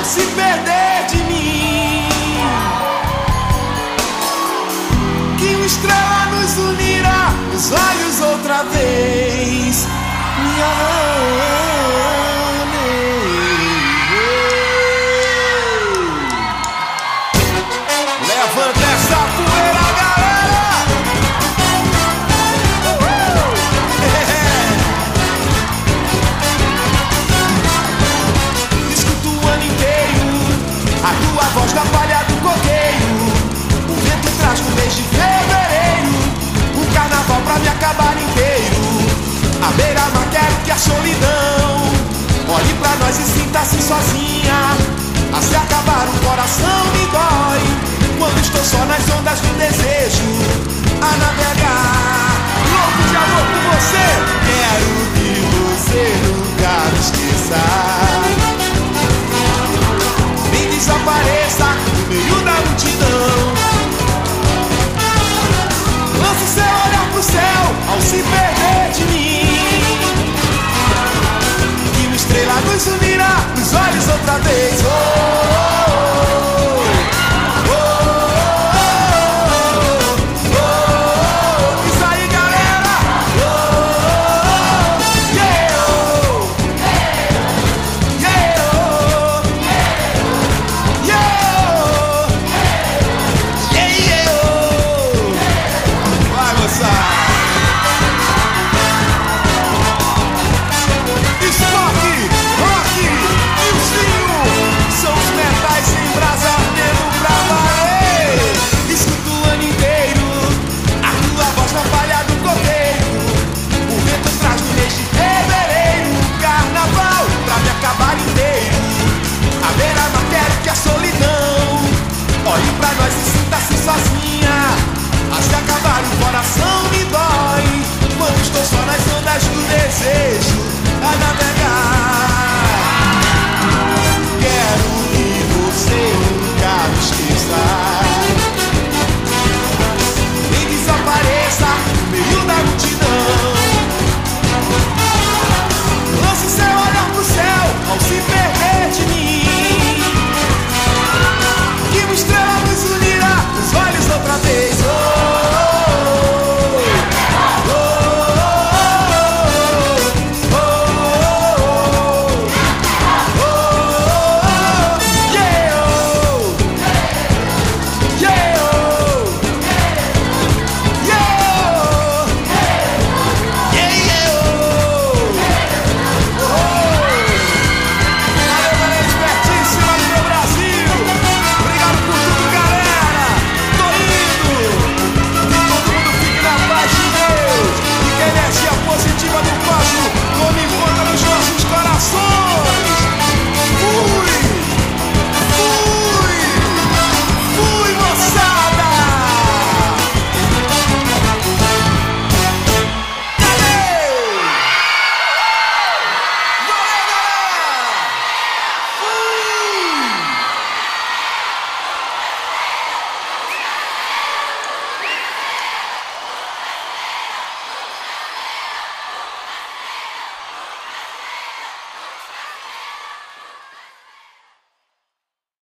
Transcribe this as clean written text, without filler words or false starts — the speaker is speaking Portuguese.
se perder de mim. Que uma estrela nos unirá nos olhos outra vez. Me ame. Levanta essa poeira, galera. Escuto o ano inteiro a tua voz na palha do coqueiro. O vento traz no mês de fevereiro um carnaval pra me acabar inteiro. À beira-mar quero que a solidão olhe pra nós e sinta-se sozinha. A se acabar o coração me dói quando estou só nas ondas do desejo a navegar.